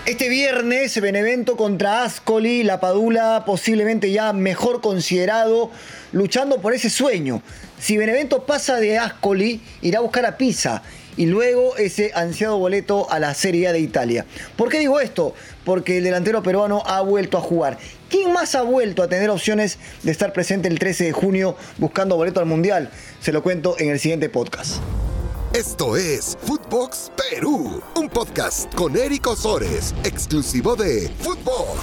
Este viernes, Benevento contra Ascoli, la Padula posiblemente ya mejor considerado, luchando por ese sueño. Si Benevento pasa de Ascoli, irá a buscar a Pisa y luego ese ansiado boleto a la Serie A de Italia. ¿Por qué digo esto? Porque el delantero peruano ha vuelto a jugar. ¿Quién más ha vuelto a tener opciones de estar presente el 13 de junio buscando boleto al Mundial? Se lo cuento en el siguiente podcast. Esto es Footbox Perú, un podcast con Eric Osores, exclusivo de Footbox.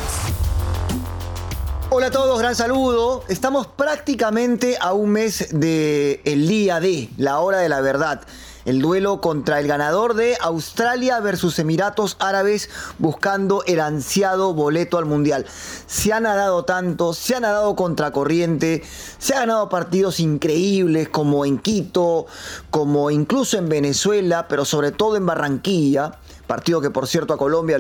Hola a todos, gran saludo. Estamos prácticamente a un mes del día D, la hora de la verdad. El duelo contra el ganador de Australia versus Emiratos Árabes buscando el ansiado boleto al Mundial. Se ha nadado tanto, se ha nadado contracorriente, se han ganado partidos increíbles como en Quito, como incluso en Venezuela, pero sobre todo en Barranquilla. Partido que por cierto a Colombia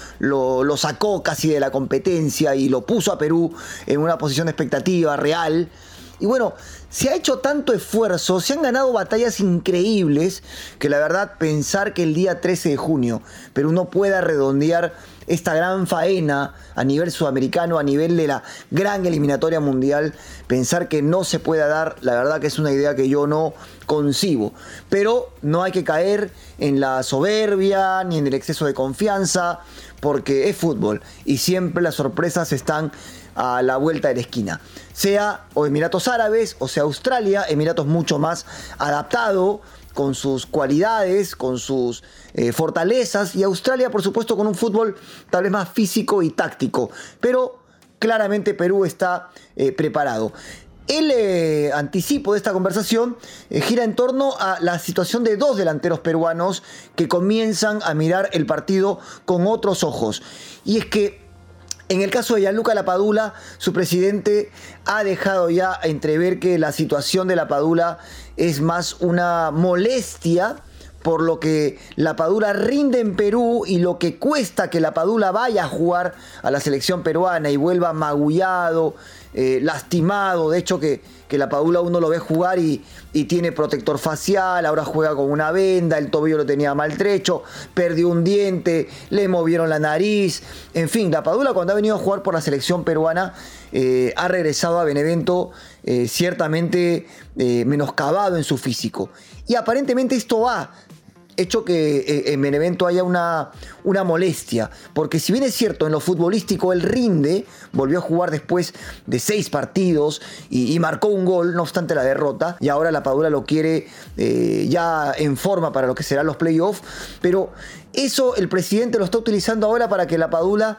lo sacó casi de la competencia y lo puso a Perú en una posición de expectativa real. Y bueno, se ha hecho tanto esfuerzo, se han ganado batallas increíbles que la verdad pensar que el día 13 de junio Perú no pueda redondear esta gran faena a nivel sudamericano, a nivel de la gran eliminatoria mundial, pensar que no se pueda dar, la verdad que es una idea que yo no concibo. Pero no hay que caer en la soberbia ni en el exceso de confianza, porque es fútbol y siempre las sorpresas están a la vuelta de la esquina. Sea o Emiratos Árabes o sea Australia, Emiratos mucho más adaptado, con sus cualidades, con sus fortalezas, y Australia por supuesto con un fútbol tal vez más físico y táctico, pero claramente Perú está preparado. El anticipo de esta conversación gira en torno a la situación de dos delanteros peruanos que comienzan a mirar el partido con otros ojos, y es que en el caso de Gianluca Lapadula, su presidente ha dejado ya entrever que la situación de Lapadula es más una molestia por lo que Lapadula rinde en Perú y lo que cuesta que Lapadula vaya a jugar a la selección peruana y vuelva magullado, lastimado. De hecho que Lapadula uno lo ve jugar y tiene protector facial, ahora juega con una venda, el tobillo lo tenía maltrecho, perdió un diente, le movieron la nariz. En fin, Lapadula cuando ha venido a jugar por la selección peruana ha regresado a Benevento ciertamente menoscabado en su físico. Y aparentemente esto ha hecho que en Benevento haya una molestia, porque si bien es cierto en lo futbolístico él rinde, volvió a jugar después de 6 partidos y marcó un gol, no obstante la derrota, y ahora Lapadula lo quiere ya en forma para lo que serán los playoffs, pero eso el presidente lo está utilizando ahora para que Lapadula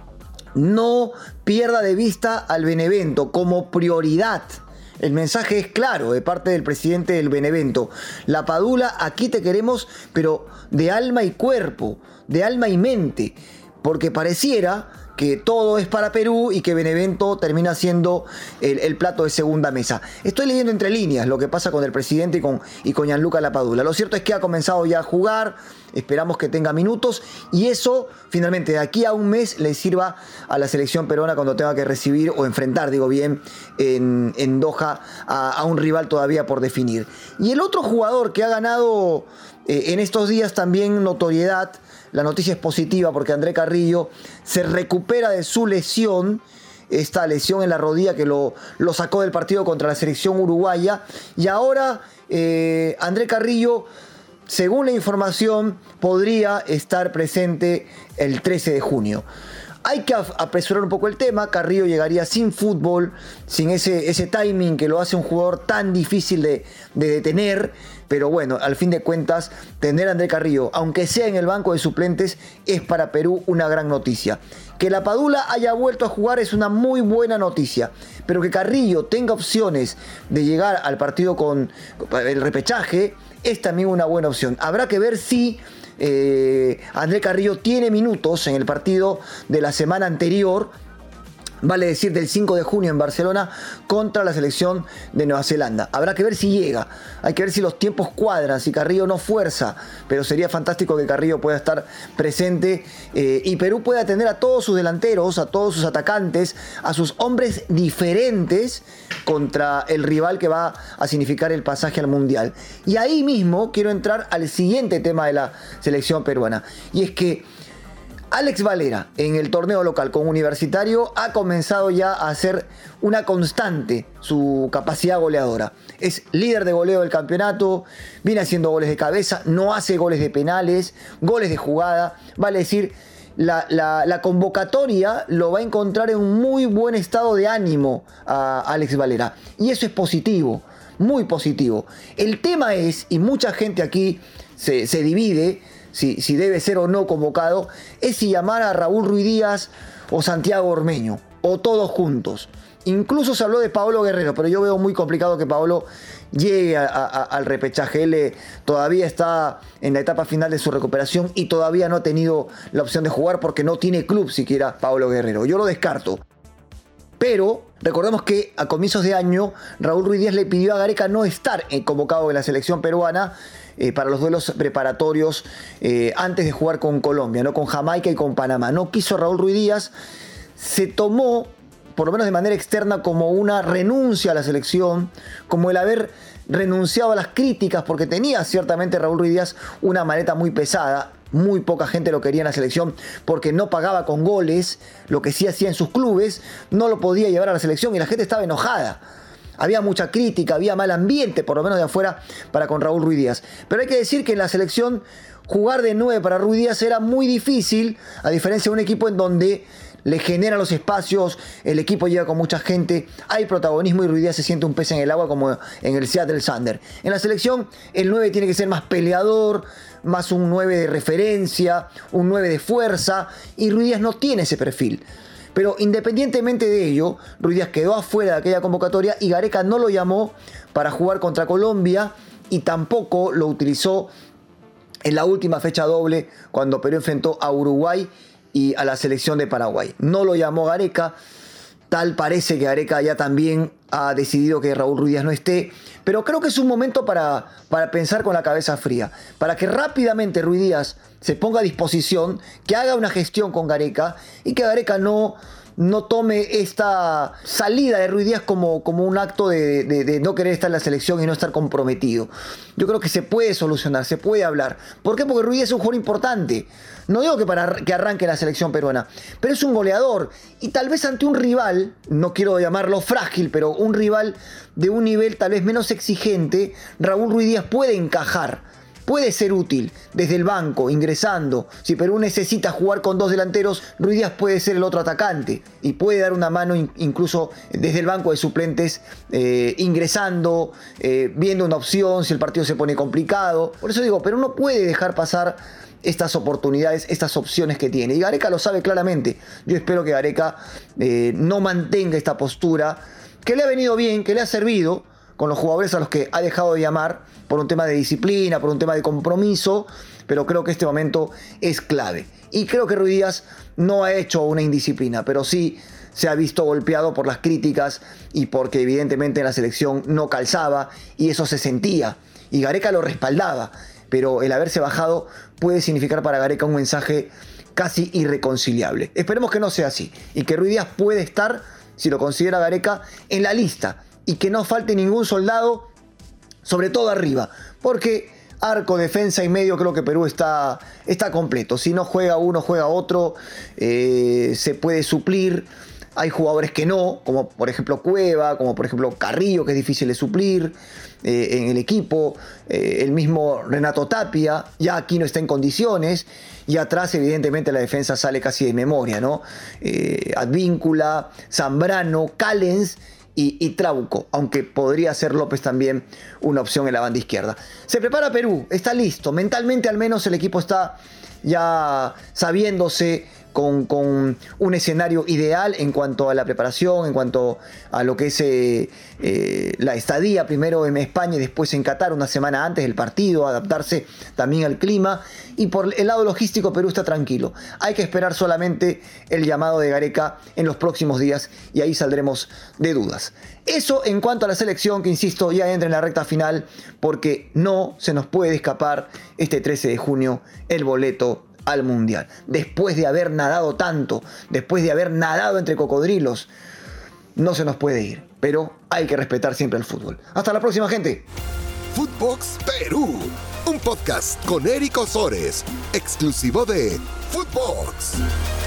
no pierda de vista al Benevento como prioridad. El mensaje es claro de parte del presidente del Benevento. Lapadula, aquí te queremos, pero de alma y cuerpo, de alma y mente, porque pareciera que todo es para Perú y que Benevento termina siendo el plato de segunda mesa. Estoy leyendo entre líneas lo que pasa con el presidente y con Gianluca Lapadula. Lo cierto es que ha comenzado ya a jugar, esperamos que tenga minutos y eso finalmente de aquí a un mes le sirva a la selección peruana cuando tenga que recibir o enfrentar, digo bien, en Doha a un rival todavía por definir. Y el otro jugador que ha ganado en estos días también notoriedad, la noticia es positiva porque André Carrillo se recupera de su lesión, esta lesión en la rodilla que lo sacó del partido contra la selección uruguaya, y ahora André Carrillo, según la información, podría estar presente el 13 de junio. Hay que apresurar un poco el tema. Carrillo llegaría sin fútbol, sin ese timing que lo hace un jugador tan difícil de detener. Pero bueno, al fin de cuentas, tener a André Carrillo, aunque sea en el banco de suplentes, es para Perú una gran noticia. Que Lapadula haya vuelto a jugar es una muy buena noticia. Pero que Carrillo tenga opciones de llegar al partido con el repechaje es también una buena opción. Habrá que ver si André Carrillo tiene minutos en el partido de la semana anterior, vale decir del 5 de junio en Barcelona contra la selección de Nueva Zelanda. Habrá que ver si llega, hay que ver si los tiempos cuadran, si Carrillo no fuerza, pero sería fantástico que Carrillo pueda estar presente y Perú pueda tener a todos sus delanteros, a todos sus atacantes, a sus hombres diferentes contra el rival que va a significar el pasaje al Mundial. Y ahí mismo quiero entrar al siguiente tema de la selección peruana, y es que Alex Valera, en el torneo local con Universitario, ha comenzado ya a hacer una constante su capacidad goleadora. Es líder de goleo del campeonato, viene haciendo goles de cabeza, no hace goles de penales, goles de jugada. Vale decir, la convocatoria lo va a encontrar en un muy buen estado de ánimo a Alex Valera. Y eso es positivo, muy positivo. El tema es, y mucha gente aquí se divide, si debe ser o no convocado, es si llamar a Raúl Ruiz Díaz o Santiago Ormeño, o todos juntos. Incluso se habló de Paolo Guerrero, pero yo veo muy complicado que Paolo llegue al repechaje. Él todavía está en la etapa final de su recuperación y todavía no ha tenido la opción de jugar porque no tiene club siquiera Paolo Guerrero. Yo lo descarto. Pero recordemos que a comienzos de año Raúl Ruiz Díaz le pidió a Gareca no estar convocado en la selección peruana para los duelos preparatorios antes de jugar con Colombia, ¿no? Con Jamaica y con Panamá. No quiso Raúl Ruiz Díaz, se tomó, por lo menos de manera externa, como una renuncia a la selección, como el haber renunciado a las críticas, porque tenía ciertamente Raúl Ruiz Díaz una maleta muy pesada. Muy poca gente lo quería en la selección porque no pagaba con goles, lo que sí hacía en sus clubes, no lo podía llevar a la selección y la gente estaba enojada. Había mucha crítica, había mal ambiente, por lo menos de afuera, para con Raúl Ruiz Díaz. Pero hay que decir que en la selección jugar de 9 para Ruiz Díaz era muy difícil, a diferencia de un equipo en donde le generan los espacios, el equipo llega con mucha gente, hay protagonismo y Ruiz Díaz se siente un pez en el agua como en el Seattle Sounders. En la selección el 9 tiene que ser más peleador, más un 9 de referencia, un 9 de fuerza, y Ruiz Díaz no tiene ese perfil. Pero independientemente de ello, Ruiz Díaz quedó afuera de aquella convocatoria y Gareca no lo llamó para jugar contra Colombia y tampoco lo utilizó en la última fecha doble cuando Perú enfrentó a Uruguay y a la selección de Paraguay. No lo llamó Gareca. Tal parece que Gareca ya también ha decidido que Raúl Ruiz Díaz no esté. Pero creo que es un momento para pensar con la cabeza fría. Para que rápidamente Ruiz Díaz se ponga a disposición, que haga una gestión con Gareca y que Gareca no tome esta salida de Ruiz Díaz como un acto de no querer estar en la selección y no estar comprometido. Yo creo que se puede solucionar, se puede hablar. ¿Por qué? Porque Ruiz Díaz es un jugador importante. No digo que para que arranque la selección peruana, pero es un goleador. Y tal vez ante un rival, no quiero llamarlo frágil, pero un rival de un nivel tal vez menos exigente, Raúl Ruiz Díaz puede encajar. Puede ser útil desde el banco, ingresando. Si Perú necesita jugar con 2 delanteros, Ruiz Díaz puede ser el otro atacante y puede dar una mano incluso desde el banco de suplentes, ingresando, viendo una opción si el partido se pone complicado. Por eso digo, Perú no puede dejar pasar estas oportunidades, estas opciones que tiene. Y Gareca lo sabe claramente. Yo espero que Gareca no mantenga esta postura que le ha venido bien, que le ha servido con los jugadores a los que ha dejado de llamar por un tema de disciplina, por un tema de compromiso, pero creo que este momento es clave. Y creo que Ruiz Díaz no ha hecho una indisciplina, pero sí se ha visto golpeado por las críticas y porque evidentemente en la selección no calzaba y eso se sentía. Y Gareca lo respaldaba, pero el haberse bajado puede significar para Gareca un mensaje casi irreconciliable. Esperemos que no sea así y que Ruiz Díaz puede estar, si lo considera Gareca, en la lista y que no falte ningún soldado, sobre todo arriba, porque arco, defensa y medio creo que Perú está completo. Si no juega uno, juega otro, se puede suplir. Hay jugadores que no, como por ejemplo Cueva, como por ejemplo Carrillo, que es difícil de suplir en el equipo. El mismo Renato Tapia, ya aquí no está en condiciones. Y atrás evidentemente la defensa sale casi de memoria, ¿no? Advíncula, Zambrano, Callens y Trauco, aunque podría ser López también una opción en la banda izquierda. Se prepara Perú, está listo, mentalmente al menos el equipo está ya sabiéndose con un escenario ideal en cuanto a la preparación, en cuanto a lo que es la estadía, primero en España y después en Qatar, una semana antes del partido, adaptarse también al clima. Y por el lado logístico Perú está tranquilo. Hay que esperar solamente el llamado de Gareca en los próximos días y ahí saldremos de dudas. Eso en cuanto a la selección, que insisto, ya entra en la recta final porque no se nos puede escapar este 13 de junio el boleto al Mundial. Después de haber nadado tanto, después de haber nadado entre cocodrilos, no se nos puede ir, pero hay que respetar siempre el fútbol. Hasta la próxima, gente. Footbox Perú. un podcast con Eric Osores, exclusivo de Footbox.